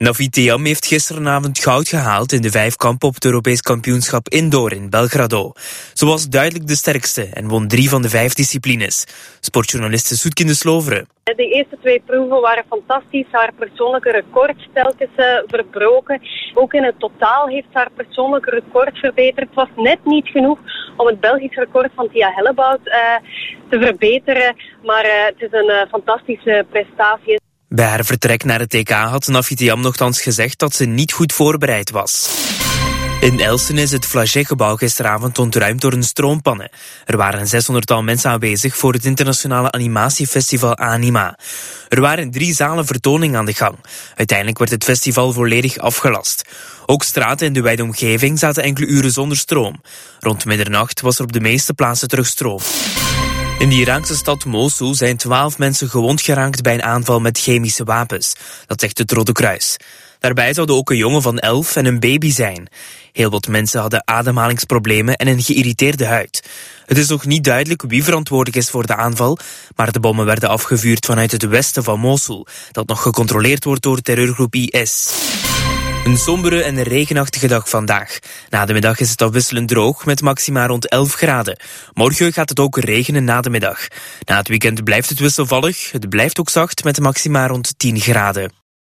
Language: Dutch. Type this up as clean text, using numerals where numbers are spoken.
Navitiam heeft gisteravond goud gehaald in de vijfkamp op het Europees kampioenschap Indoor in Belgrado. Ze was duidelijk de sterkste en won 3 van de 5 disciplines. Sportjournaliste Soetkin de Sloveren. De eerste 2 proeven waren fantastisch. Haar persoonlijke record telkens verbroken. Ook in het totaal heeft haar persoonlijke record verbeterd. Het was net niet genoeg om het Belgisch record van Tia Helleboud te verbeteren. Maar het is een fantastische prestatie. Bij haar vertrek naar het TK had Navitiam nochtans gezegd dat ze niet goed voorbereid was. In Elsen is het Flagey-gebouw gisteravond ontruimd door een stroompanne. Er waren een 600-tal mensen aanwezig voor het internationale animatiefestival Anima. Er waren 3 zalen vertoning aan de gang. Uiteindelijk werd het festival volledig afgelast. Ook straten in de wijde omgeving zaten enkele uren zonder stroom. Rond middernacht was er op de meeste plaatsen terug stroom. In de Iraakse stad Mosul zijn 12 mensen gewond geraakt bij een aanval met chemische wapens. Dat zegt het Rode Kruis. Daarbij zouden ook een jongen van 11 en een baby zijn. Heel wat mensen hadden ademhalingsproblemen en een geïrriteerde huid. Het is nog niet duidelijk wie verantwoordelijk is voor de aanval, maar de bommen werden afgevuurd vanuit het westen van Mosul, dat nog gecontroleerd wordt door terreurgroep IS. Een sombere en regenachtige dag vandaag. Na de middag is het afwisselend droog met maxima rond 11 graden. Morgen gaat het ook regenen na de middag. Na het weekend blijft het wisselvallig. Het blijft ook zacht met maxima rond 10 graden.